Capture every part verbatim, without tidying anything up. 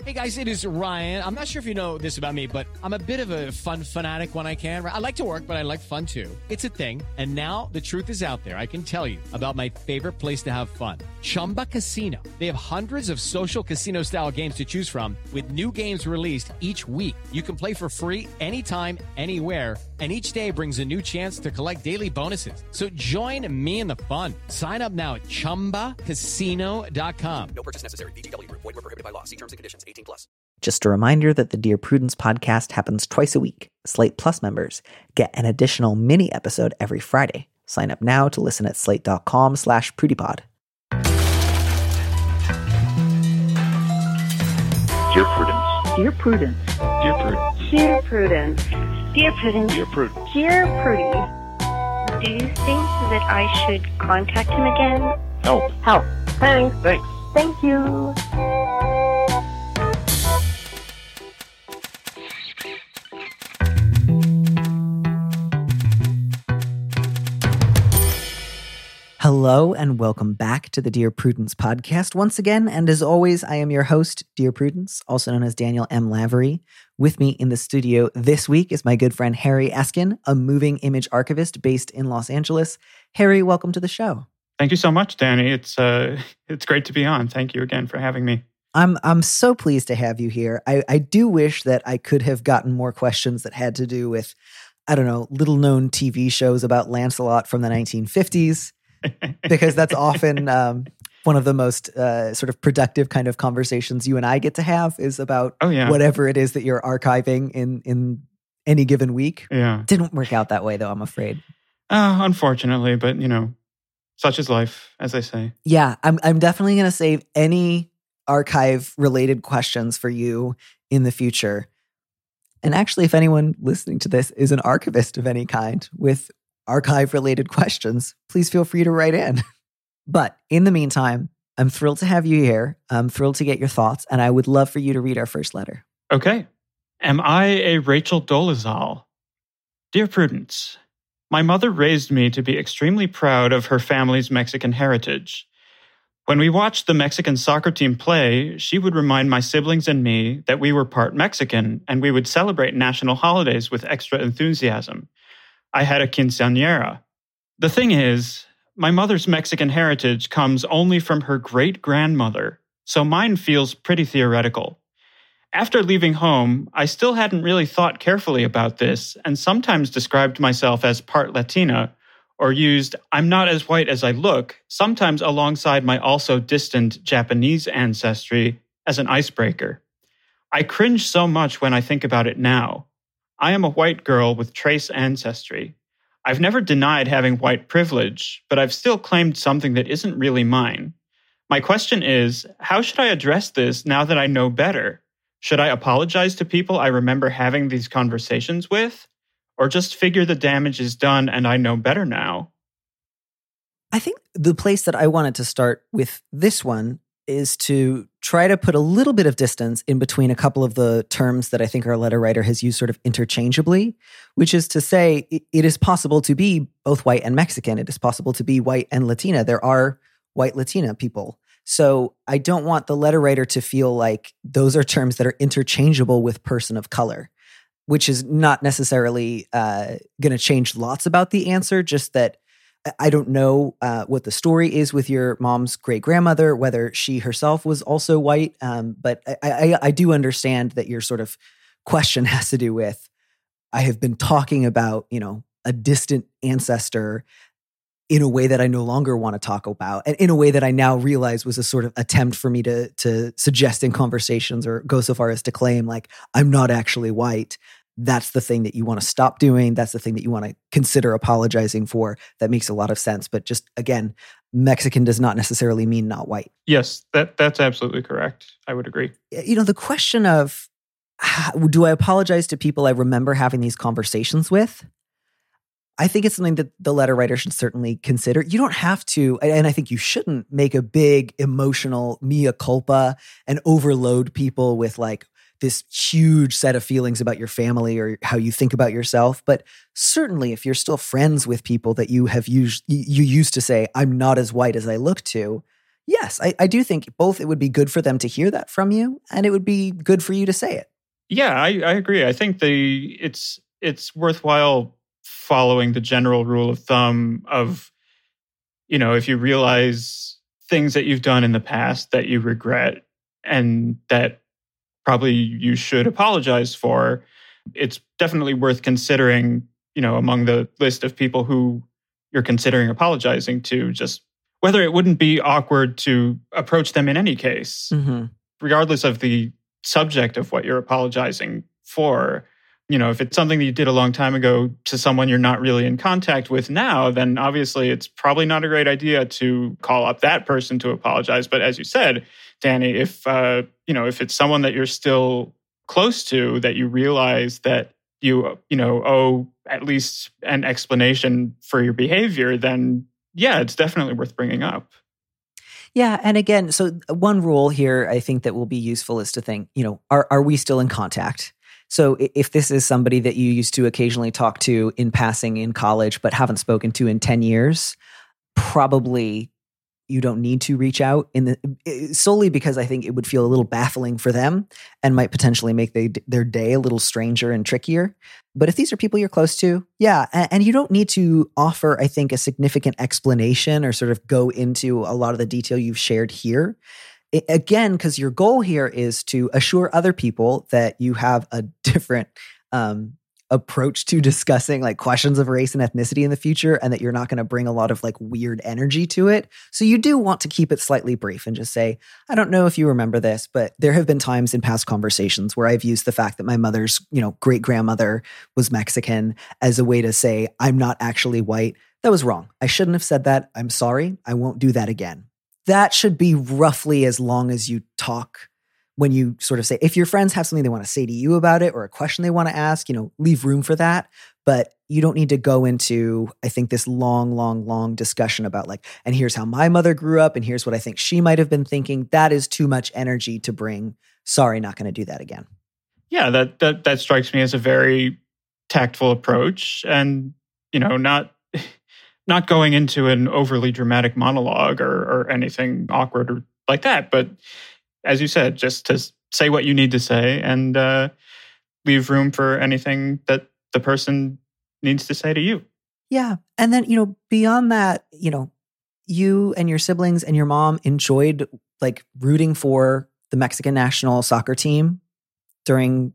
Hey guys, it is Ryan. I'm not sure if you know this about me, but I'm a bit of a fun fanatic when I can. I like to work, but I like fun too. It's a thing. And now the truth is out there. I can tell you about my favorite place to have fun. Chumba Casino. They have hundreds of social casino style games to choose from with new games released each week. You can play for free anytime, anywhere. And each day brings a new chance to collect daily bonuses. So join me in the fun. Sign up now at chumba casino dot com. No purchase necessary. V G W Group. Void where prohibited by law. See terms and conditions. eighteen plus. Just a reminder that the Dear Prudence podcast happens twice a week. Slate Plus members get an additional mini episode every Friday. Sign up now to listen at slate.com slash prudypod. Dear Prudence. Dear Prudence. Dear Prudence. Dear Prudence. Dear Prudence. Dear Prudence. Dear Prudy, do you think that I should contact him again? Help. Help. Thanks. Thanks. Thank you. Hello and welcome back to the Dear Prudence podcast once again. And as always, I am your host, Dear Prudence, also known as Daniel M. Lavery. With me in the studio this week is my good friend Harry Eskin, a moving image archivist based in Los Angeles. Harry, welcome to the show. Thank you so much, Danny. It's uh, it's great to be on. Thank you again for having me. I'm I'm so pleased to have you here. I, I do wish that I could have gotten more questions that had to do with, I don't know, little-known T V shows about Lancelot from the nineteen fifties. Because that's often um, one of the most uh, sort of productive kind of conversations you and I get to have is about oh, yeah. whatever it is that you're archiving in, in any given week. Yeah. Didn't work out that way, though, I'm afraid. Uh, unfortunately, but, you know, such is life, as they say. Yeah, I'm, I'm definitely going to save any archive-related questions for you in the future. And actually, if anyone listening to this is an archivist of any kind with archive-related questions, please feel free to write in. But in the meantime, I'm thrilled to have you here. I'm thrilled to get your thoughts, and I would love for you to read our first letter. Okay. Am I a Rachel Dolezal? Dear Prudence, my mother raised me to be extremely proud of her family's Mexican heritage. When we watched the Mexican soccer team play, she would remind my siblings and me that we were part Mexican, and we would celebrate national holidays with extra enthusiasm. I had a quinceañera. The thing is, my mother's Mexican heritage comes only from her great-grandmother, so mine feels pretty theoretical. After leaving home, I still hadn't really thought carefully about this and sometimes described myself as part Latina or used "I'm not as white as I look," sometimes alongside my also distant Japanese ancestry as an icebreaker. I cringe so much when I think about it now. I am a white girl with trace ancestry. I've never denied having white privilege, but I've still claimed something that isn't really mine. My question is, how should I address this now that I know better? Should I apologize to people I remember having these conversations with? Or just figure the damage is done and I know better now? I think the place that I wanted to start with this one is to try to put a little bit of distance in between a couple of the terms that I think our letter writer has used sort of interchangeably, which is to say it, it is possible to be both white and Mexican. It is possible to be white and Latina. There are white Latina people. So I don't want the letter writer to feel like those are terms that are interchangeable with person of color, which is not necessarily uh, going to change lots about the answer, just that I don't know uh, what the story is with your mom's great-grandmother, whether she herself was also white. Um, but I, I, I do understand that your sort of question has to do with, I have been talking about, you know, a distant ancestor in a way that I no longer want to talk about, and in a way that I now realize was a sort of attempt for me to, to suggest in conversations or go so far as to claim, like, I'm not actually white. That's the thing that you want to stop doing. That's the thing that you want to consider apologizing for. That makes a lot of sense. But just, again, Mexican does not necessarily mean not white. Yes, that that's absolutely correct. I would agree. You know, the question of, how, do I apologize to people I remember having these conversations with? I think it's something that the letter writer should certainly consider. You don't have to, and I think you shouldn't make a big emotional mea culpa and overload people with like this huge set of feelings about your family or how you think about yourself. But certainly if you're still friends with people that you have used, you used to say, I'm not as white as I look to, Yes, I, I do think both it would be good for them to hear that from you, and it would be good for you to say it. Yeah, I, I agree. I think the it's it's worthwhile following the general rule of thumb of, you know, if you realize things that you've done in the past that you regret and that probably you should apologize for, it's definitely worth considering, you know, among the list of people who you're considering apologizing to, just whether it wouldn't be awkward to approach them in any case, Mm-hmm. regardless of the subject of what you're apologizing for. You know, if it's something that you did a long time ago to someone you're not really in contact with now, then obviously it's probably not a great idea to call up that person to apologize. But as you said, Danny, if uh, you know, if it's someone that you're still close to, that you realize that you you know owe at least an explanation for your behavior, then yeah, it's definitely worth bringing up. Yeah, and again, so one rule here I think that will be useful is to think, you know, are are we still in contact? So if this is somebody that you used to occasionally talk to in passing in college but haven't spoken to in ten years, probably you don't need to reach out in the solely because I think it would feel a little baffling for them and might potentially make they, their day a little stranger and trickier. But if these are people you're close to, yeah, and, and you don't need to offer, I think, a significant explanation or sort of go into a lot of the detail you've shared here. It, again, because your goal here is to assure other people that you have a different um, approach to discussing like questions of race and ethnicity in the future, and that you're not going to bring a lot of like weird energy to it. So you do want to keep it slightly brief and just say, I don't know if you remember this, but there have been times in past conversations where I've used the fact that my mother's, you know, great grandmother was Mexican as a way to say, I'm not actually white. That was wrong. I shouldn't have said that. I'm sorry. I won't do that again. That should be roughly as long as you talk when you sort of say, if your friends have something they want to say to you about it or a question they want to ask, you know, leave room for that. But you don't need to go into, I think, this long, long, long discussion about like, and here's how my mother grew up and here's what I think she might have been thinking. That is too much energy to bring. Sorry, not going to do that again. Yeah, that that that strikes me as a very tactful approach, and you know, not not going into an overly dramatic monologue or, or anything awkward or like that. But as you said, just to say what you need to say and uh, leave room for anything that the person needs to say to you. Yeah. And then, you know, beyond that, you know, you and your siblings and your mom enjoyed like rooting for the Mexican national soccer team during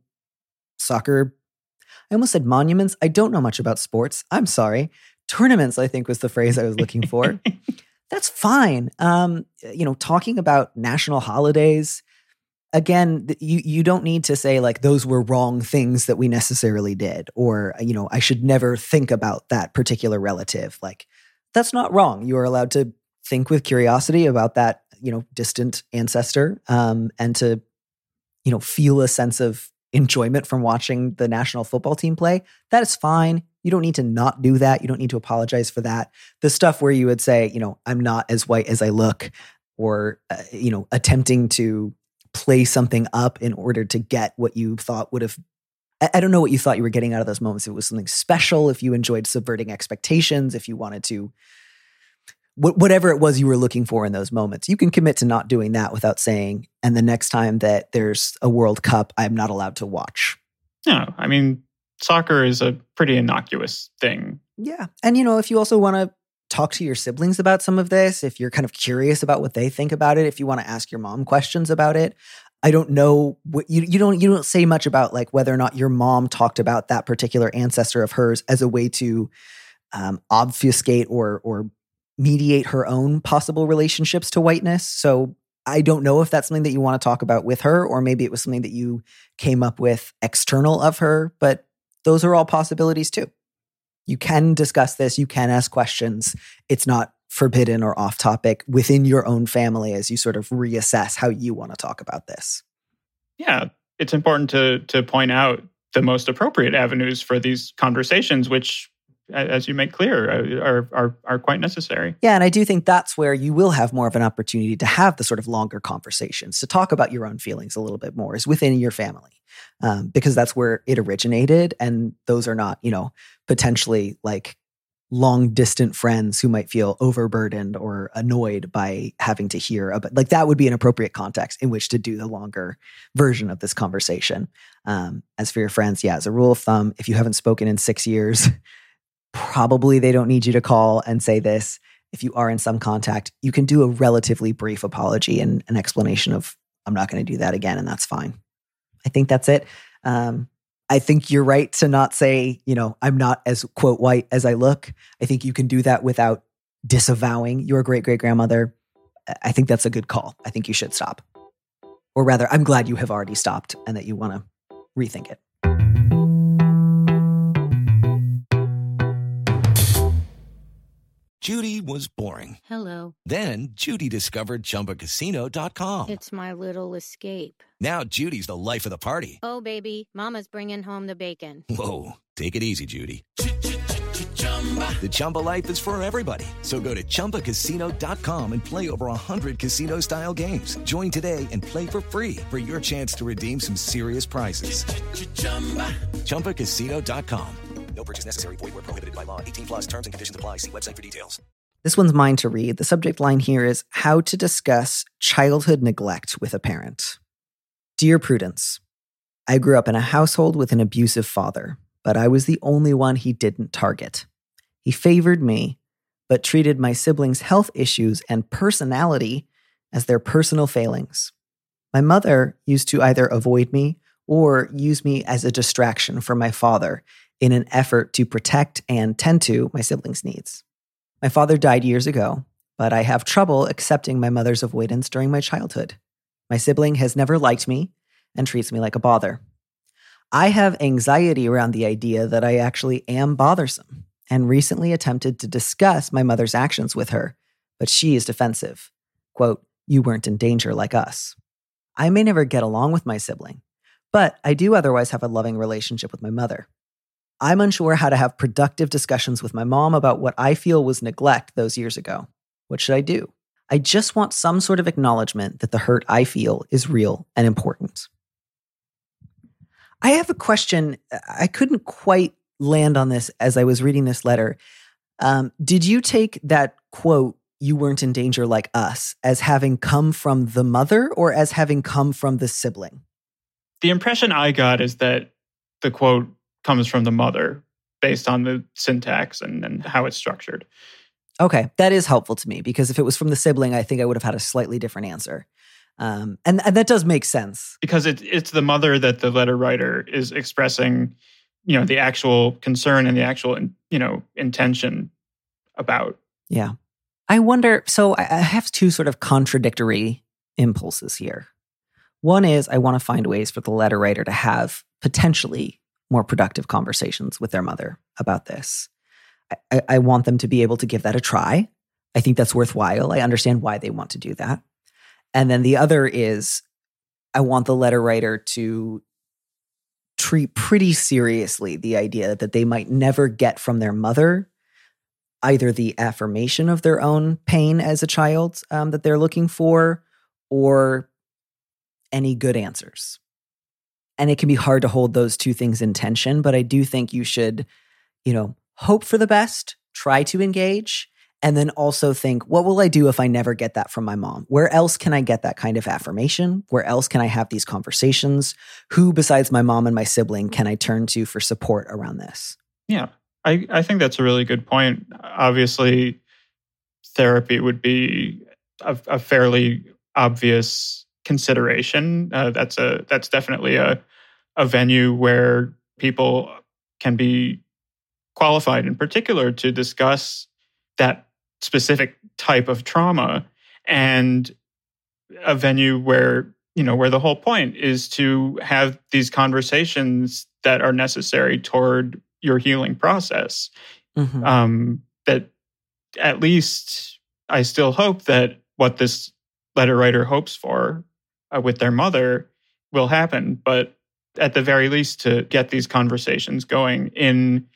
soccer. I almost said monuments. I don't know much about sports. I'm sorry. Tournaments, I think, was the phrase I was looking for. That's fine. Um, you know, talking about national holidays, again, you you don't need to say like those were wrong things that we necessarily did, or, you know, I should never think about that particular relative. Like, that's not wrong. You are allowed to think with curiosity about that, you know, distant ancestor, um, and to, you know, feel a sense of enjoyment from watching the national football team play. That is fine. You don't need to not do that. You don't need to apologize for that. The stuff where you would say, you know, I'm not as white as I look, or, uh, you know, attempting to play something up in order to get what you thought would have, I, I don't know what you thought you were getting out of those moments. If it was something special, if you enjoyed subverting expectations, if you wanted to, wh- whatever it was you were looking for in those moments, you can commit to not doing that without saying, and the next time that there's a World Cup, I'm not allowed to watch. No, I mean, soccer is a pretty innocuous thing. Yeah. And, you know, if you also want to talk to your siblings about some of this, if you're kind of curious about what they think about it, if you want to ask your mom questions about it, I don't know what you, you don't, you don't say much about like whether or not your mom talked about that particular ancestor of hers as a way to um, obfuscate or, or mediate her own possible relationships to whiteness. So I don't know if that's something that you want to talk about with her, or maybe it was something that you came up with external of her, but those are all possibilities too. You can discuss this. You can ask questions. It's not forbidden or off topic within your own family as you sort of reassess how you want to talk about this. Yeah, it's important to to point out the most appropriate avenues for these conversations, which, as you make clear, are are are quite necessary. Yeah, and I do think that's where you will have more of an opportunity to have the sort of longer conversations, to talk about your own feelings a little bit more, is within your family. Um, because that's where it originated. And those are not, you know, potentially like long distant friends who might feel overburdened or annoyed by having to hear about, like that would be an appropriate context in which to do the longer version of this conversation. Um, as for your friends, yeah, as a rule of thumb, if you haven't spoken in six years, probably they don't need you to call and say this. If you are in some contact, you can do a relatively brief apology and an explanation of, I'm not going to do that again, and that's fine. I think that's it. Um, I think you're right to not say, you know, I'm not as, quote, white as I look. I think you can do that without disavowing your great-great-grandmother. I think that's a good call. I think you should stop. Or rather, I'm glad you have already stopped and that you want to rethink it. Judy was boring. Hello. Then Judy discovered Chumba Casino dot com. It's my little escape. Now Judy's the life of the party. Oh, baby, mama's bringing home the bacon. Whoa, take it easy, Judy. The Chumba life is for everybody. So go to Chumba Casino dot com and play over one hundred casino-style games. Join today and play for free for your chance to redeem some serious prizes. Chumba Casino dot com. No purchase necessary. Void where prohibited by law. eighteen plus terms and conditions apply. See website for details. This one's mine to read. The subject line here is how to discuss childhood neglect with a parent. Dear Prudence, I grew up in a household with an abusive father, but I was the only one he didn't target. He favored me, but treated my siblings' health issues and personality as their personal failings. My mother used to either avoid me or use me as a distraction for my father in an effort to protect and tend to my siblings' needs. My father died years ago, but I have trouble accepting my mother's avoidance during my childhood. My sibling has never liked me and treats me like a bother. I have anxiety around the idea that I actually am bothersome and recently attempted to discuss my mother's actions with her, but she is defensive. Quote, you weren't in danger like us. I may never get along with my sibling, but I do otherwise have a loving relationship with my mother. I'm unsure how to have productive discussions with my mom about what I feel was neglect those years ago. What should I do? I just want some sort of acknowledgement that the hurt I feel is real and important. I have a question. I couldn't quite land on this as I was reading this letter. Um, did you take that quote, you weren't in danger like us, as having come from the mother or as having come from the sibling? The impression I got is that the quote comes from the mother based on the syntax and, and how it's structured. Okay, that is helpful to me because if it was from the sibling, I think I would have had a slightly different answer. Um, and, and that does make sense. Because it, it's the mother that the letter writer is expressing, you know, the actual concern and the actual, you know, intention about. Yeah. I wonder, so I have two sort of contradictory impulses here. One is I want to find ways for the letter writer to have potentially more productive conversations with their mother about this. I, I want them to be able to give that a try. I think that's worthwhile. I understand why they want to do that. And then the other is I want the letter writer to treat pretty seriously the idea that they might never get from their mother either the affirmation of their own pain as a child um, that they're looking for or any good answers. And it can be hard to hold those two things in tension, but I do think you should, you know, hope for the best, try to engage, and then also think, what will I do if I never get that from my mom? Where else can I get that kind of affirmation? Where else can I have these conversations? Who besides my mom and my sibling can I turn to for support around this? Yeah, I, I think that's a really good point. Obviously, therapy would be a, a fairly obvious consideration. Uh, that's a that's definitely a a venue where people can be qualified, in particular, to discuss that specific type of trauma, and a venue where you know where the whole point is to have these conversations that are necessary toward your healing process. Mm-hmm. Um, that at least I still hope that what this letter writer hopes for uh, with their mother will happen, but at the very least to get these conversations going in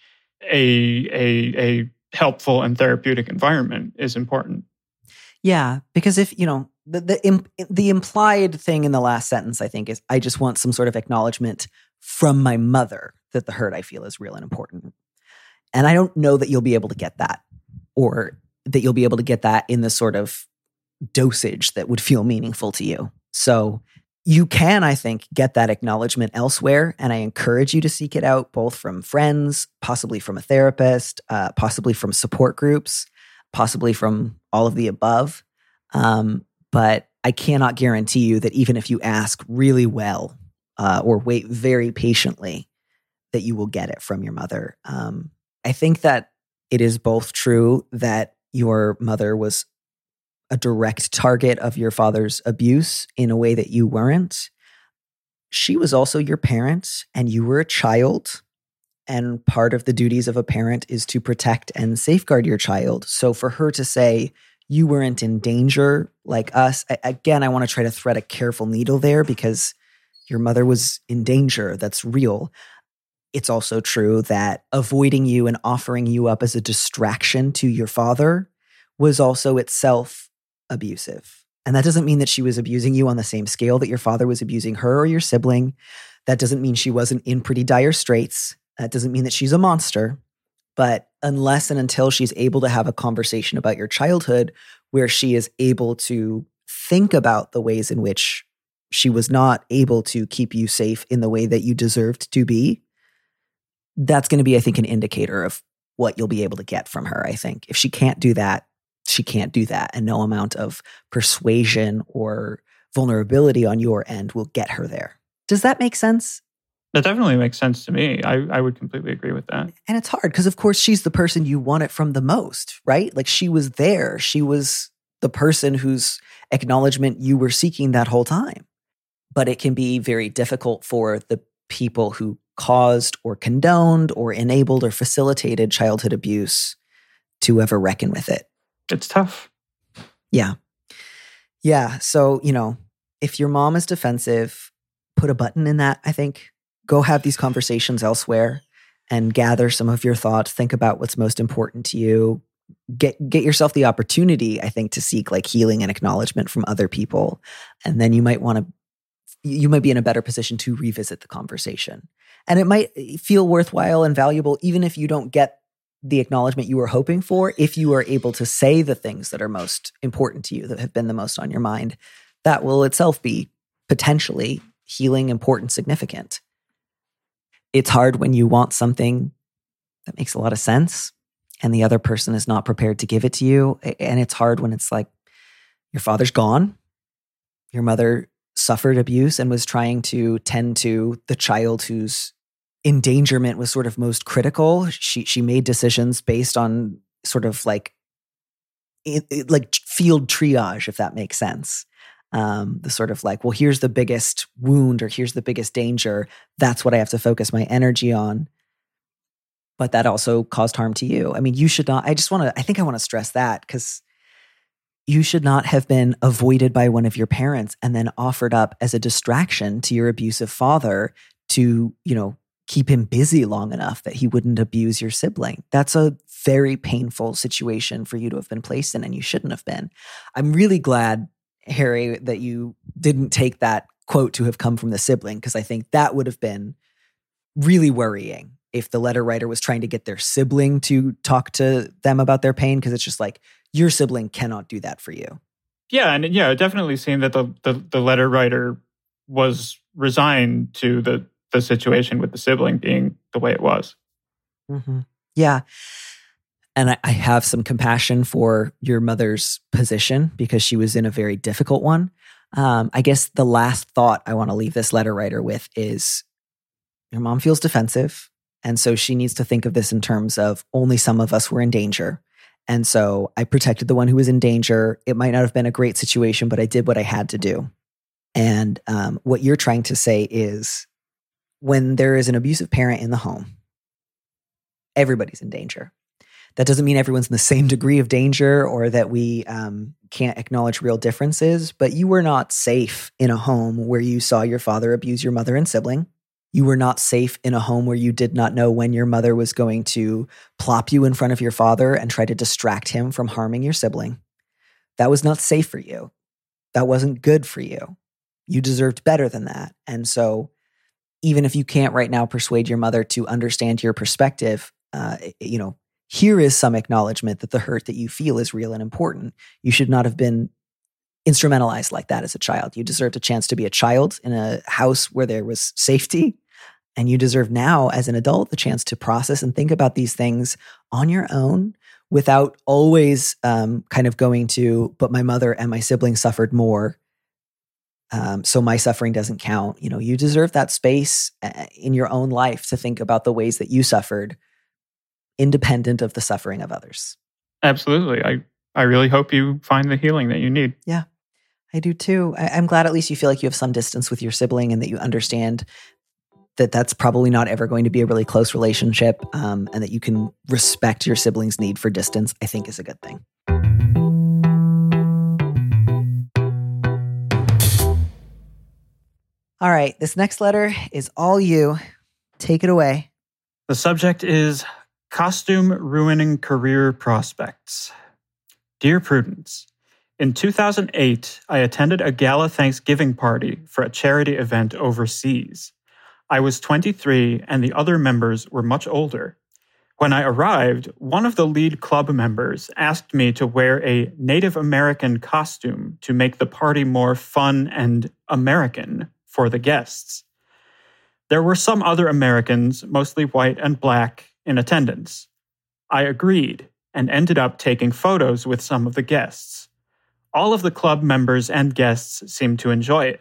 a a, a helpful and therapeutic environment is important. Yeah, because if, you know, the the, imp, the implied thing in the last sentence, I think, is I just want some sort of acknowledgement from my mother that the hurt I feel is real and important. And I don't know that you'll be able to get that, or that you'll be able to get that in the sort of dosage that would feel meaningful to you. So you can, I think, get that acknowledgement elsewhere. And I encourage you to seek it out, both from friends, possibly from a therapist, uh, possibly from support groups, possibly from all of the above. Um, but I cannot guarantee you that even if you ask really well uh, or wait very patiently, that you will get it from your mother. Um, I think that it is both true that your mother was a direct target of your father's abuse in a way that you weren't. She was also your parent, and you were a child. And part of the duties of a parent is to protect and safeguard your child. So for her to say you weren't in danger like us, I, again, I want to try to thread a careful needle there, because your mother was in danger. That's real. It's also true that avoiding you and offering you up as a distraction to your father was also itself abusive. And that doesn't mean that she was abusing you on the same scale that your father was abusing her or your sibling. That doesn't mean she wasn't in pretty dire straits. That doesn't mean that she's a monster. But unless and until she's able to have a conversation about your childhood where she is able to think about the ways in which she was not able to keep you safe in the way that you deserved to be, that's going to be, I think, an indicator of what you'll be able to get from her, I think. If she can't do that, she can't do that. And no amount of persuasion or vulnerability on your end will get her there. Does that make sense? That definitely makes sense to me. I, I would completely agree with that. And it's hard because, of course, she's the person you want it from the most, right? Like, she was there. She was the person whose acknowledgement you were seeking that whole time. But it can be very difficult for the people who caused or condoned or enabled or facilitated childhood abuse to ever reckon with it. It's tough. Yeah. Yeah. So, you know, if your mom is defensive, put a button in that, I think. Go have these conversations elsewhere and gather some of your thoughts. Think about what's most important to you. Get get yourself the opportunity, I think, to seek like healing and acknowledgement from other people. And then you might want to, you might be in a better position to revisit the conversation. And it might feel worthwhile and valuable, even if you don't get the acknowledgement you were hoping for, if you are able to say the things that are most important to you, that have been the most on your mind. That will itself be potentially healing, important, significant. It's hard when you want something that makes a lot of sense and the other person is not prepared to give it to you. And it's hard when it's like your father's gone, your mother suffered abuse and was trying to tend to the child whose endangerment was sort of most critical. She she made decisions based on sort of like it, it, like field triage, if that makes sense. Um, the sort of like, well, here's the biggest wound or here's the biggest danger. That's what I have to focus my energy on. But that also caused harm to you. I mean, you should not, I just want to, I think I want to stress that, because you should not have been avoided by one of your parents and then offered up as a distraction to your abusive father to, you know, keep him busy long enough that he wouldn't abuse your sibling. That's a very painful situation for you to have been placed in, and you shouldn't have been. I'm really glad, Harry, that you didn't take that quote to have come from the sibling, because I think that would have been really worrying if the letter writer was trying to get their sibling to talk to them about their pain, because it's just like, your sibling cannot do that for you. Yeah, and yeah, it definitely seemed that the, the, the letter writer was resigned to the, the situation with the sibling being the way it was. Mm-hmm. Yeah. And I, I have some compassion for your mother's position, because she was in a very difficult one. Um, I guess the last thought I want to leave this letter writer with is your mom feels defensive. And so she needs to think of this in terms of only some of us were in danger. And so I protected the one who was in danger. It might not have been a great situation, but I did what I had to do. And um, what you're trying to say is, when there is an abusive parent in the home, everybody's in danger. That doesn't mean everyone's in the same degree of danger or that we um, can't acknowledge real differences, but you were not safe in a home where you saw your father abuse your mother and sibling. You were not safe in a home where you did not know when your mother was going to plop you in front of your father and try to distract him from harming your sibling. That was not safe for you. That wasn't good for you. You deserved better than that. And so even if you can't right now persuade your mother to understand your perspective, uh, you know, here is some acknowledgement that the hurt that you feel is real and important. You should not have been instrumentalized like that as a child. You deserved a chance to be a child in a house where there was safety. And you deserve now, as an adult, the chance to process and think about these things on your own without always um, kind of going to, but my mother and my siblings suffered more, um, so my suffering doesn't count. You know, you deserve that space in your own life to think about the ways that you suffered, independent of the suffering of others. Absolutely. I, I really hope you find the healing that you need. Yeah, I do too. I, I'm glad at least you feel like you have some distance with your sibling and that you understand that that's probably not ever going to be a really close relationship, um, and that you can respect your sibling's need for distance, I think is a good thing. All right, this next letter is all you. Take it away. The subject is costume ruining career prospects. Dear Prudence, in two thousand eight, I attended a gala Thanksgiving party for a charity event overseas. I was twenty-three and the other members were much older. When I arrived, one of the lead club members asked me to wear a Native American costume to make the party more fun and American for the guests. There were some other Americans, mostly white and black, in attendance. I agreed and ended up taking photos with some of the guests. All of the club members and guests seemed to enjoy it.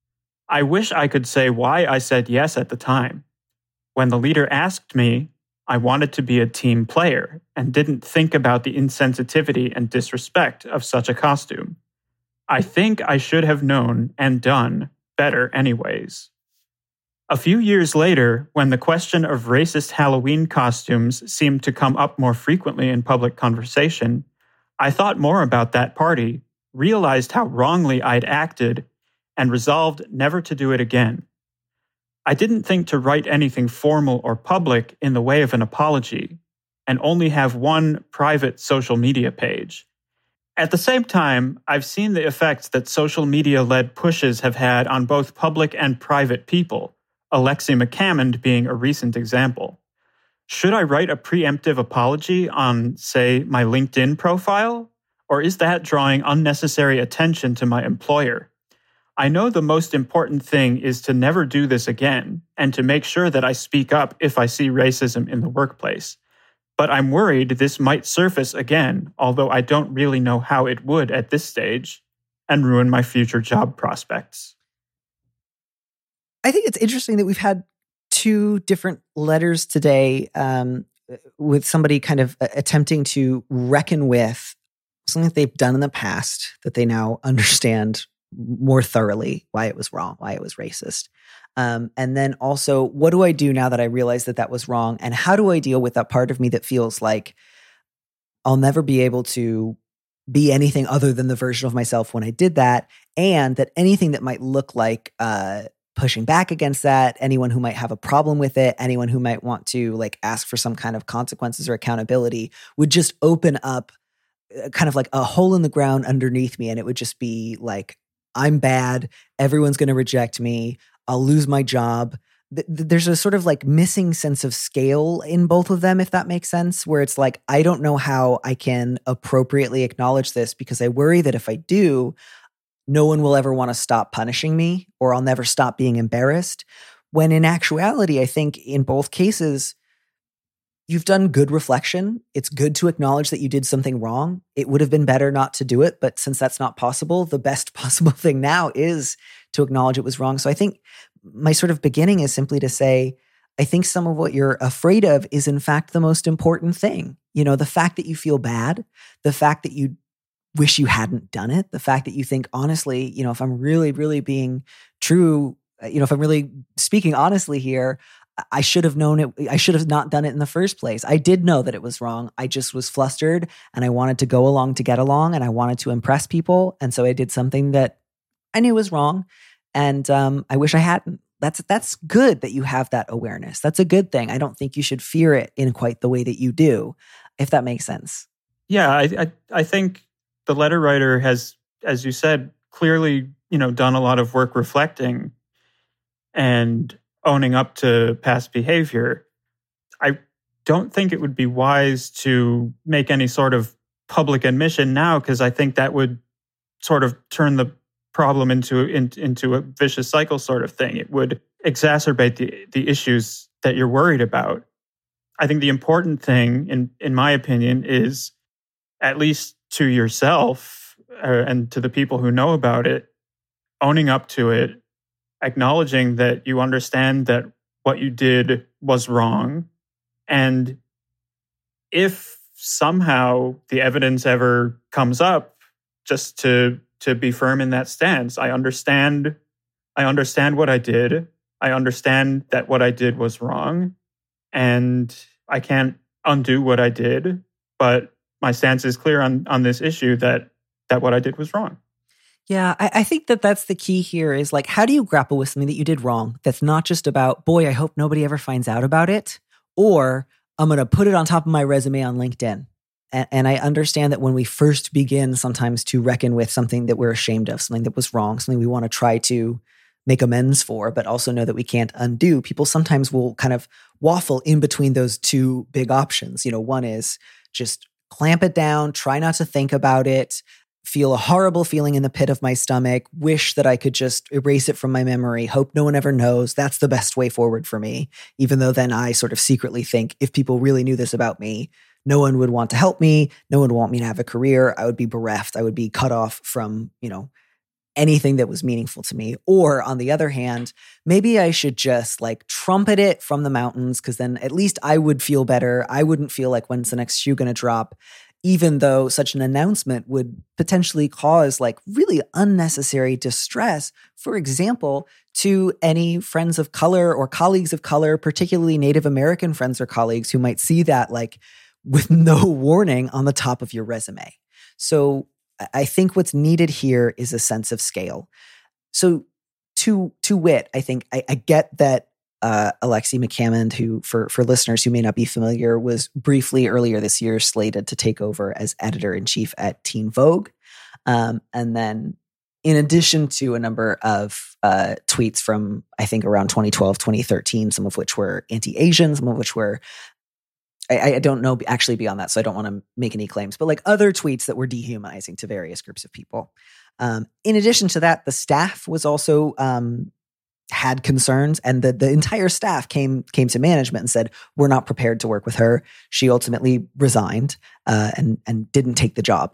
I wish I could say why I said yes at the time. When the leader asked me, I wanted to be a team player and didn't think about the insensitivity and disrespect of such a costume. I think I should have known and done better anyways. A few years later, when the question of racist Halloween costumes seemed to come up more frequently in public conversation, I thought more about that party, realized how wrongly I'd acted, and resolved never to do it again. I didn't think to write anything formal or public in the way of an apology, and only have one private social media page. At the same time, I've seen the effects that social media-led pushes have had on both public and private people, Alexi McCammond being a recent example. Should I write a preemptive apology on, say, my LinkedIn profile? Or is that drawing unnecessary attention to my employer? I know the most important thing is to never do this again and to make sure that I speak up if I see racism in the workplace. But I'm worried this might surface again, although I don't really know how it would at this stage, and ruin my future job prospects. I think it's interesting that we've had two different letters today, um, with somebody kind of attempting to reckon with something that they've done in the past that they now understand more thoroughly why it was wrong, why it was racist. Um, and then also, what do I do now that I realize that that was wrong? And how do I deal with that part of me that feels like I'll never be able to be anything other than the version of myself when I did that, and that anything that might look like uh, pushing back against that, anyone who might have a problem with it, anyone who might want to like ask for some kind of consequences or accountability would just open up kind of like a hole in the ground underneath me. And it would just be like, I'm bad. Everyone's going to reject me. I'll lose my job. Th- there's a sort of like missing sense of scale in both of them, if that makes sense, where it's like, I don't know how I can appropriately acknowledge this because I worry that if I do, no one will ever want to stop punishing me, or I'll never stop being embarrassed. When in actuality, I think in both cases, you've done good reflection. It's good to acknowledge that you did something wrong. It would have been better not to do it, but since that's not possible, the best possible thing now is to acknowledge it was wrong. So I think my sort of beginning is simply to say, I think some of what you're afraid of is in fact the most important thing. You know, the fact that you feel bad, the fact that you wish you hadn't done it, the fact that you think, honestly, you know, if I'm really, really being true, you know, if I'm really speaking honestly here, I should have known it. I should have not done it in the first place. I did know that it was wrong. I just was flustered and I wanted to go along to get along and I wanted to impress people. And so I did something that I knew was wrong. And um, I wish I hadn't. That's, that's good that you have that awareness. That's a good thing. I don't think you should fear it in quite the way that you do, if that makes sense. Yeah, I, I, I think the letter writer has, as you said, clearly, you know, done a lot of work reflecting and owning up to past behavior. I don't think it would be wise to make any sort of public admission now, because I think that would sort of turn the problem into, in, into a vicious cycle sort of thing. It would exacerbate the, the issues that you're worried about. I think the important thing, in, in my opinion, is at least to yourself uh, and to the people who know about it, owning up to it, acknowledging that you understand that what you did was wrong. And if somehow the evidence ever comes up, just to to be firm in that stance. I understand, I understand what I did. I understand that what I did was wrong. And I can't undo what I did. But my stance is clear on, on this issue that that what I did was wrong. Yeah, I, I think that that's the key here is like, how do you grapple with something that you did wrong that's not just about, boy, I hope nobody ever finds out about it, or I'm going to put it on top of my resume on LinkedIn. And, and I understand that when we first begin sometimes to reckon with something that we're ashamed of, something that was wrong, something we want to try to make amends for, but also know that we can't undo, people sometimes will kind of waffle in between those two big options. You know, one is just clamp it down, try not to think about it, feel a horrible feeling in the pit of my stomach, wish that I could just erase it from my memory, hope no one ever knows. That's the best way forward for me. Even though then I sort of secretly think if people really knew this about me, no one would want to help me. No one would want me to have a career. I would be bereft. I would be cut off from, you know, anything that was meaningful to me. Or on the other hand, maybe I should just like trumpet it from the mountains, because then at least I would feel better. I wouldn't feel like, when's the next shoe going to drop? Even though such an announcement would potentially cause like really unnecessary distress, for example, to any friends of color or colleagues of color, particularly Native American friends or colleagues who might see that like with no warning on the top of your resume. So I think what's needed here is a sense of scale. So to, to wit, I think I, I get that Uh, Alexi McCammond, who, for, for listeners who may not be familiar, was briefly earlier this year slated to take over as editor-in-chief at Teen Vogue. Um, and then in addition to a number of uh, tweets from, I think, around twenty twelve, twenty thirteen, some of which were anti-Asian, some of which were, I, I don't know actually beyond that, so I don't want to make any claims, but like other tweets that were dehumanizing to various groups of people. Um, in addition to that, the staff was also... Um, had concerns, and the, the entire staff came came to management and said, we're not prepared to work with her. She ultimately resigned uh, and and didn't take the job.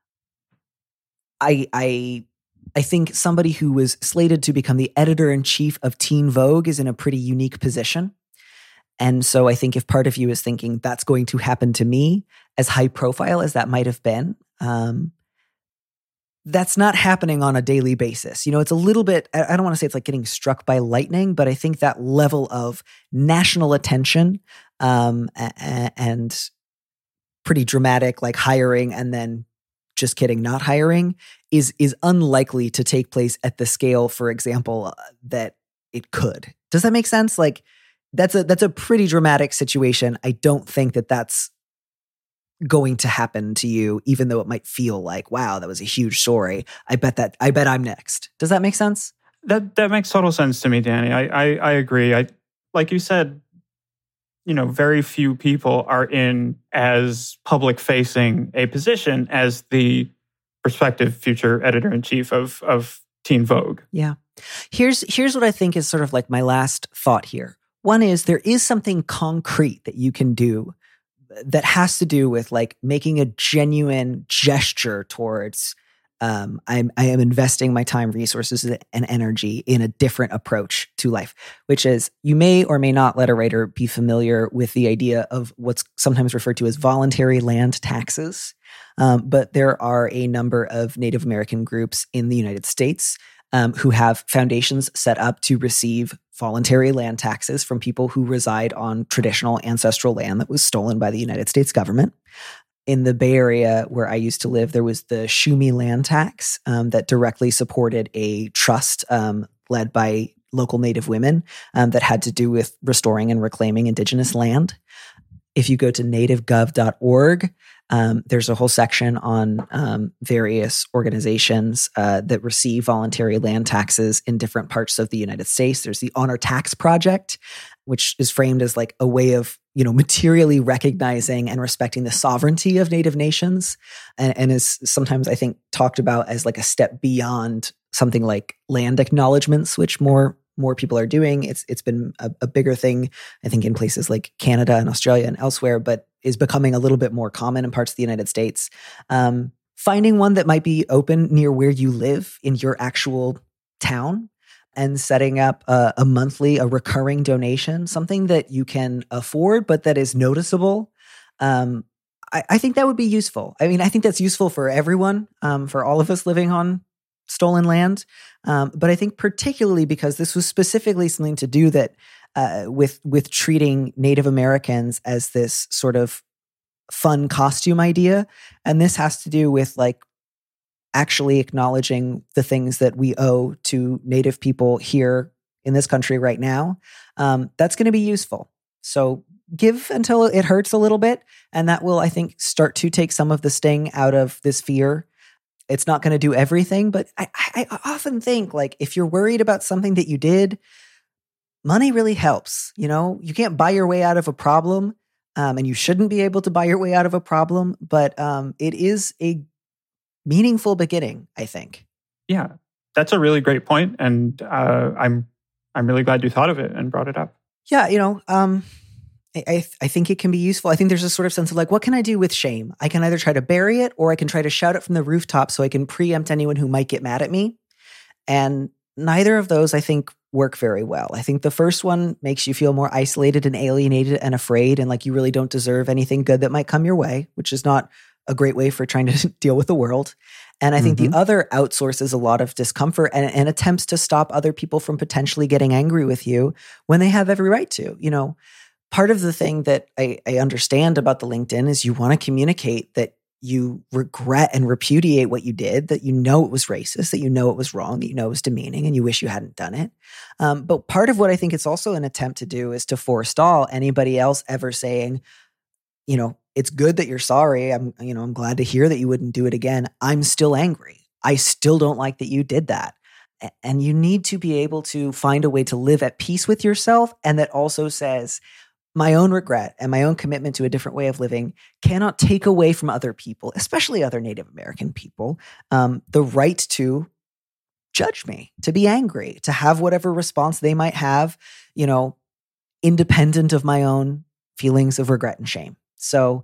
I I I think somebody who was slated to become the editor-in-chief of Teen Vogue is in a pretty unique position. And so I think if part of you is thinking that's going to happen to me, as high profile as that might have been, um, that's not happening on a daily basis. You know, it's a little bit, I don't want to say it's like getting struck by lightning, but I think that level of national attention um, and pretty dramatic, like hiring and then just kidding, not hiring is, is unlikely to take place at the scale, for example, uh, that it could. Does that make sense? Like that's a, that's a pretty dramatic situation. I don't think that that's going to happen to you, even though it might feel like, wow, that was a huge story. I bet that, I bet I'm next. Does that make sense? That that makes total sense to me, Danny. I, I, I agree. I, like you said, you know, very few people are in as public facing a position as the prospective future editor-in-chief of, of Teen Vogue. Yeah. Here's, here's what I think is sort of like my last thought here. One is there is something concrete that you can do that has to do with like making a genuine gesture towards um, I'm, I am investing my time, resources, and energy in a different approach to life, which is you may or may not, letter writer, be familiar with the idea of what's sometimes referred to as voluntary land taxes. Um, but there are a number of Native American groups in the United States Um, who have foundations set up to receive voluntary land taxes from people who reside on traditional ancestral land that was stolen by the United States government. In the Bay Area where I used to live, there was the Shumi land tax um, that directly supported a trust um, led by local Native women um, that had to do with restoring and reclaiming indigenous land. If you go to native gov dot org, um, there's a whole section on um, various organizations uh, that receive voluntary land taxes in different parts of the United States. There's the Honor Tax Project, which is framed as like a way of, you know, materially recognizing and respecting the sovereignty of Native nations, and, and is sometimes, I think, talked about as like a step beyond something like land acknowledgements, which more more people are doing. It's it's been a, a bigger thing, I think, in places like Canada and Australia and elsewhere, but is becoming a little bit more common in parts of the United States. Um, finding one that might be open near where you live in your actual town, and setting up a, a monthly, a recurring donation, something that you can afford, but that is noticeable. Um, I, I think that would be useful. I mean, I think that's useful for everyone, um, for all of us living on stolen land. Um, but I think particularly because this was specifically something to do that uh, with with treating Native Americans as this sort of fun costume idea. And this has to do with like actually acknowledging the things that we owe to Native people here in this country right now. Um, that's going to be useful. So give until it hurts a little bit. And that will, I think, start to take some of the sting out of this fear. It's not going to do everything, but I, I often think, like, if you're worried about something that you did, money really helps. You know, you can't buy your way out of a problem, um, and you shouldn't be able to buy your way out of a problem, but um, it is a meaningful beginning, I think. Yeah, that's a really great point, and uh, I'm I'm really glad you thought of it and brought it up. Yeah, you know, um, I, I I think it can be useful. I think there's a sort of sense of like, what can I do with shame? I can either try to bury it, or I can try to shout it from the rooftop so I can preempt anyone who might get mad at me. And neither of those, I think, work very well. I think the first one makes you feel more isolated and alienated and afraid, and like you really don't deserve anything good that might come your way, which is not a great way for trying to deal with the world. And I think mm-hmm. the other outsources a lot of discomfort and, and attempts to stop other people from potentially getting angry with you when they have every right to. You know, part of the thing that I, I understand about the LinkedIn is you want to communicate that you regret and repudiate what you did, that you know it was racist, that you know it was wrong, that you know it was demeaning, and you wish you hadn't done it. Um, but part of what I think it's also an attempt to do is to forestall anybody else ever saying, you know, it's good that you're sorry. I'm, you know, I'm glad to hear that you wouldn't do it again. I'm still angry. I still don't like that you did that. And you need to be able to find a way to live at peace with yourself. And that also says, my own regret and my own commitment to a different way of living cannot take away from other people, especially other Native American people, um, the right to judge me, to be angry, to have whatever response they might have, you know, independent of my own feelings of regret and shame. So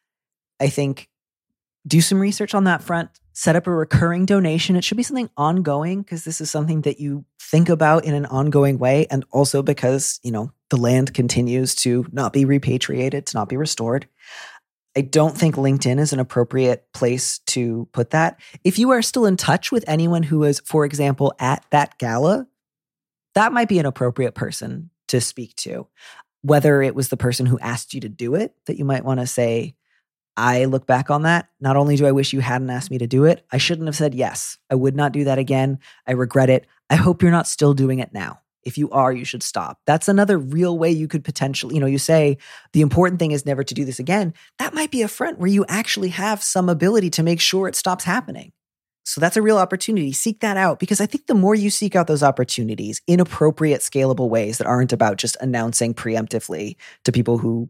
I think do some research on that front, set up a recurring donation. It should be something ongoing, because this is something that you think about in an ongoing way. And also because, you know, the land continues to not be repatriated, to not be restored. I don't think LinkedIn is an appropriate place to put that. If you are still in touch with anyone who is, for example, at that gala, that might be an appropriate person to speak to. Whether it was the person who asked you to do it, that you might want to say, I look back on that. Not only do I wish you hadn't asked me to do it, I shouldn't have said yes. I would not do that again. I regret it. I hope you're not still doing it now. If you are, you should stop. That's another real way you could potentially, you know, you say the important thing is never to do this again. That might be a front where you actually have some ability to make sure it stops happening. So that's a real opportunity. Seek that out, because I think the more you seek out those opportunities in appropriate, scalable ways that aren't about just announcing preemptively to people who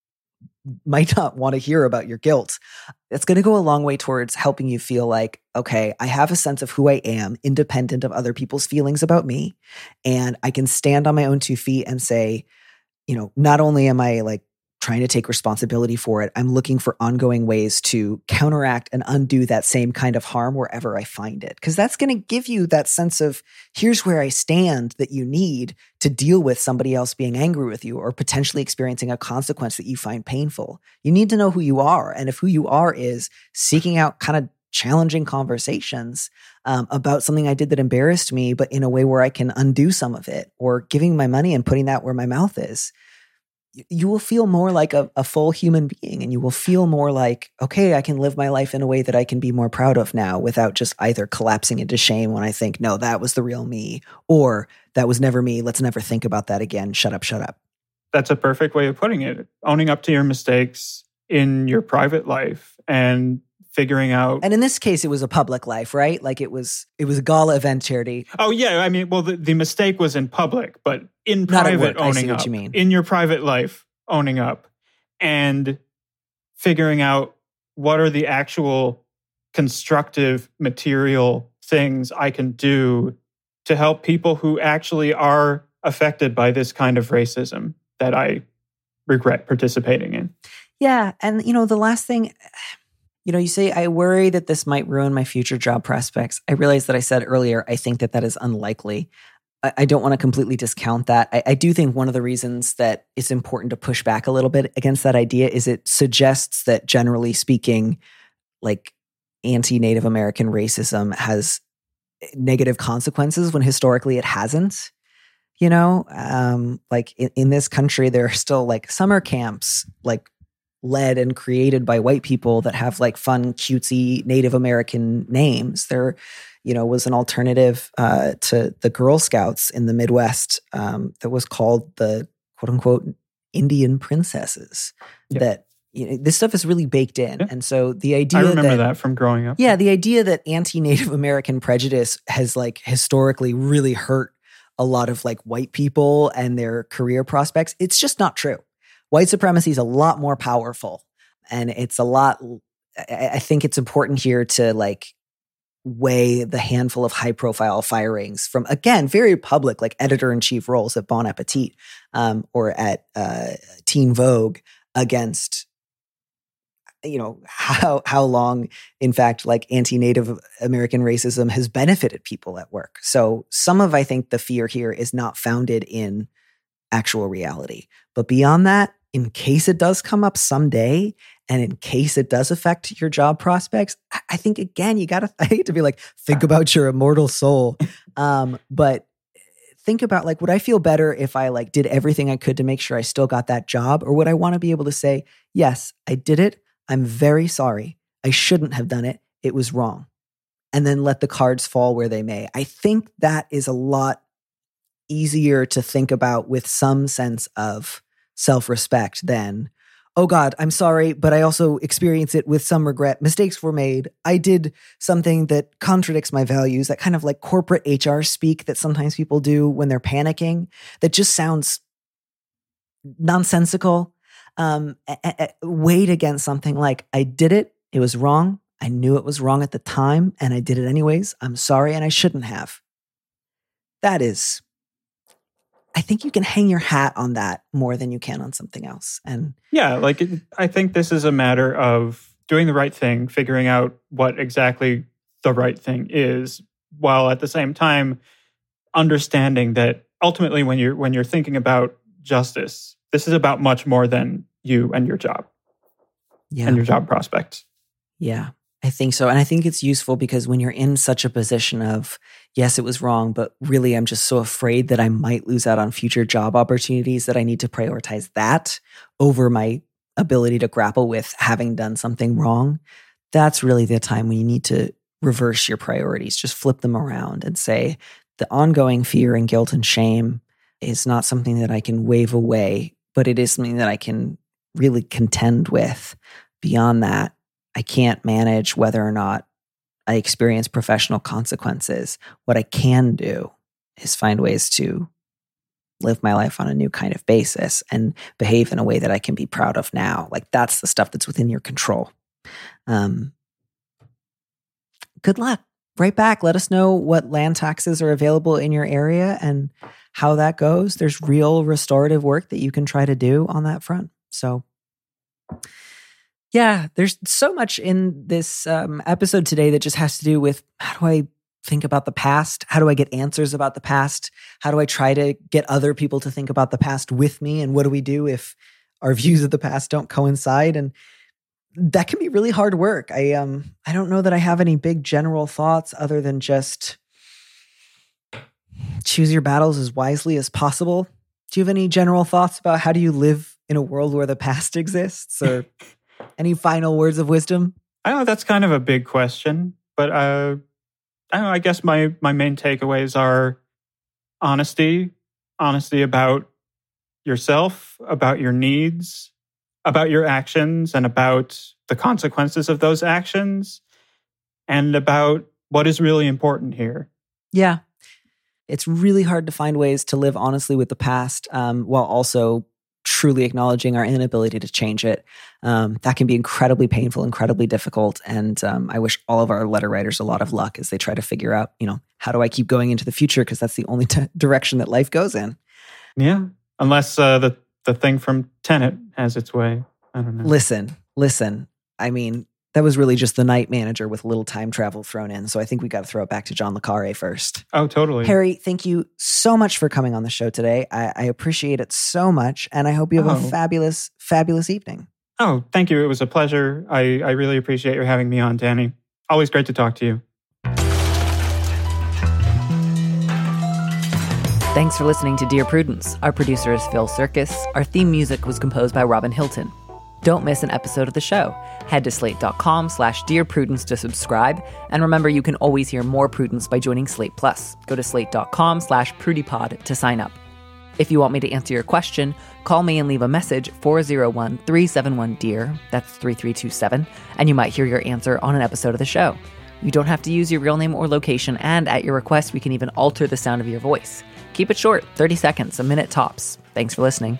might not want to hear about your guilt, it's going to go a long way towards helping you feel like, okay, I have a sense of who I am, independent of other people's feelings about me. And I can stand on my own two feet and say, you know, not only am I like trying to take responsibility for it, I'm looking for ongoing ways to counteract and undo that same kind of harm wherever I find it. Because that's going to give you that sense of, here's where I stand, that you need to deal with somebody else being angry with you or potentially experiencing a consequence that you find painful. You need to know who you are. And if who you are is seeking out kind of challenging conversations um, about something I did that embarrassed me, but in a way where I can undo some of it, or giving my money and putting that where my mouth is, you will feel more like a, a full human being, and you will feel more like, okay, I can live my life in a way that I can be more proud of now, without just either collapsing into shame when I think, no, that was the real me, or that was never me. Let's never think about that again. Shut up, shut up. That's a perfect way of putting it. Owning up to your mistakes in your private life and figuring out. And in this case, it was a public life, right? Like it was, it was a gala event charity. Oh yeah, I mean, well, the, the mistake was in public, but in Not at private, work. I see owning what up you mean. in your private life, owning up, and figuring out what are the actual constructive material things I can do to help people who actually are affected by this kind of racism that I regret participating in. Yeah. And, you know, the last thing, you know, you say, I worry that this might ruin my future job prospects. I realize that I said earlier, I think that that is unlikely. I, I don't want to completely discount that. I, I do think one of the reasons that it's important to push back a little bit against that idea is it suggests that generally speaking, like anti-Native American racism has negative consequences when historically it hasn't. You know, um, like in, in this country, there are still like summer camps, like led and created by white people that have like fun, cutesy Native American names. There, you know, was an alternative uh, to the Girl Scouts in the Midwest um, that was called the quote unquote Indian Princesses. Yeah. That you know, this stuff is really baked in. Yeah. And so the idea I remember that, that from growing up. Yeah, the idea that anti-Native American prejudice has like historically really hurt a lot of like white people and their career prospects. It's just not true. White supremacy is a lot more powerful. And it's a lot, I think it's important here to like weigh the handful of high profile firings from, again, very public, like editor-in-chief roles at Bon Appetit um, or at uh, Teen Vogue against, you know, how how long, in fact, like anti-Native American racism has benefited people at work. So some of, I think, the fear here is not founded in actual reality. But beyond that, in case it does come up someday, and in case it does affect your job prospects, I think, again, you got to, I hate to be like, think about your immortal soul. Um, but think about like, would I feel better if I like did everything I could to make sure I still got that job? Or would I want to be able to say, yes, I did it. I'm very sorry. I shouldn't have done it. It was wrong. And then let the cards fall where they may. I think that is a lot easier to think about with some sense of self-respect than, oh God, I'm sorry, but I also experience it with some regret. Mistakes were made. I did something that contradicts my values, that kind of like corporate H R speak that sometimes people do when they're panicking, that just sounds nonsensical. Um, a- a- weighed against something like, I did it, it was wrong, I knew it was wrong at the time, and I did it anyways. I'm sorry, and I shouldn't have. That is, I think you can hang your hat on that more than you can on something else. And yeah, like it, I think this is a matter of doing the right thing, figuring out what exactly the right thing is, while at the same time understanding that ultimately when you're when you're thinking about justice, this is about much more than you and your job yeah. and your job prospects. Yeah, I think so. And I think it's useful because when you're in such a position of, yes, it was wrong, but really I'm just so afraid that I might lose out on future job opportunities that I need to prioritize that over my ability to grapple with having done something wrong. That's really the time when you need to reverse your priorities, just flip them around and say, the ongoing fear and guilt and shame is not something that I can wave away, but it is something that I can really contend with. Beyond that, I can't manage whether or not I experience professional consequences. What I can do is find ways to live my life on a new kind of basis and behave in a way that I can be proud of now. Like that's the stuff that's within your control. Um, good luck. Right back. Let us know what land taxes are available in your area and how that goes. There's real restorative work that you can try to do on that front. So yeah, there's so much in this um, episode today that just has to do with how do I think about the past? How do I get answers about the past? How do I try to get other people to think about the past with me? And what do we do if our views of the past don't coincide? And that can be really hard work. I um I don't know that I have any big general thoughts other than just choose your battles as wisely as possible. Do you have any general thoughts about how do you live in a world where the past exists, or any final words of wisdom? I know that's kind of a big question, but uh, I don't know, I guess my my main takeaways are honesty, honesty about yourself, about your needs, about your actions, and about the consequences of those actions and about what is really important here. Yeah. It's really hard to find ways to live honestly with the past um, while also truly acknowledging our inability to change it. Um, that can be incredibly painful, incredibly difficult. And um, I wish all of our letter writers a lot of luck as they try to figure out, you know, how do I keep going into the future? Because that's the only t- direction that life goes in. Yeah. Unless uh, the, the thing from Tenet has its way. I don't know. Listen, listen. I mean, that was really just the night manager with a little time travel thrown in. So I think we got to throw it back to John le Carré first. Oh, totally. Harry, thank you so much for coming on the show today. I, I appreciate it so much. And I hope you have Oh. a fabulous, fabulous evening. Oh, thank you. It was a pleasure. I, I really appreciate your having me on, Danny. Always great to talk to you. Thanks for listening to Dear Prudence. Our producer is Phil Circus. Our theme music was composed by Robin Hilton. Don't miss an episode of the show. Head to slate.com slash Dear Prudence to subscribe. And remember, you can always hear more Prudence by joining Slate Plus. Go to slate.com slash PrudyPod to sign up. If you want me to answer your question, call me and leave a message four oh one, three seven one, D E A R. That's three three two seven. And you might hear your answer on an episode of the show. You don't have to use your real name or location, and at your request, we can even alter the sound of your voice. Keep it short, thirty seconds, a minute tops. Thanks for listening.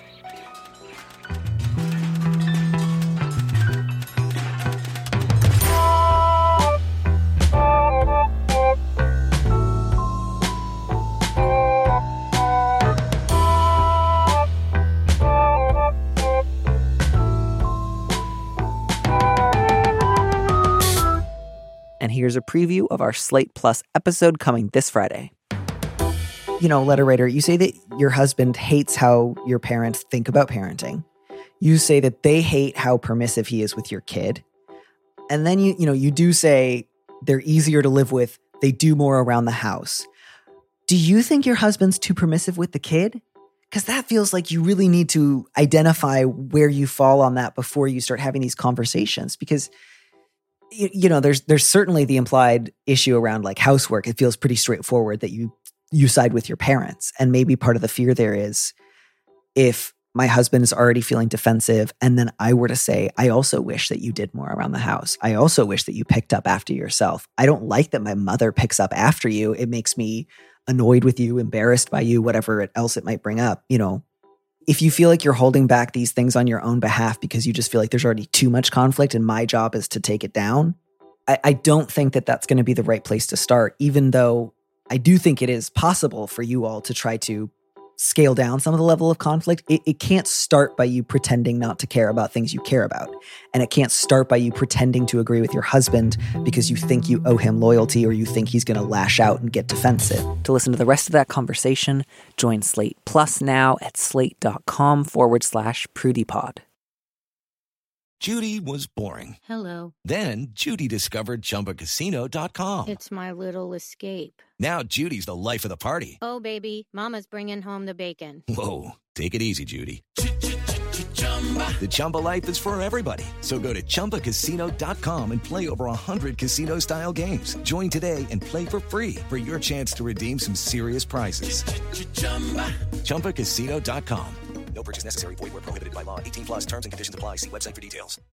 And here's a preview of our Slate Plus episode coming this Friday. You know, letter writer, you say that your husband hates how your parents think about parenting. You say that they hate how permissive he is with your kid. And then you, you know, you do say they're easier to live with. They do more around the house. Do you think your husband's too permissive with the kid? Because that feels like you really need to identify where you fall on that before you start having these conversations. Because you, you know, there's there's certainly the implied issue around like housework. It feels pretty straightforward that you you side with your parents. And maybe part of the fear there is if my husband is already feeling defensive and then I were to say, I also wish that you did more around the house. I also wish that you picked up after yourself. I don't like that my mother picks up after you. It makes me annoyed with you, embarrassed by you, whatever else it might bring up. You know, if you feel like you're holding back these things on your own behalf because you just feel like there's already too much conflict and my job is to take it down, I, I don't think that that's going to be the right place to start, even though I do think it is possible for you all to try to scale down some of the level of conflict. It, it can't start by you pretending not to care about things you care about. And it can't start by you pretending to agree with your husband because you think you owe him loyalty or you think he's going to lash out and get defensive. To listen to the rest of that conversation, join Slate Plus now at slate.com forward slash PrudyPod. Judy was boring. Hello. Then Judy discovered Chumba Casino dot com. It's my little escape. Now Judy's the life of the party. Oh, baby, mama's bringing home the bacon. Whoa, take it easy, Judy. The Chumba life is for everybody. So go to Chumba Casino dot com and play over one hundred casino-style games. Join today and play for free for your chance to redeem some serious prizes. Chumba Casino dot com. No purchase necessary. Void where prohibited by law. eighteen plus terms and conditions apply. See website for details.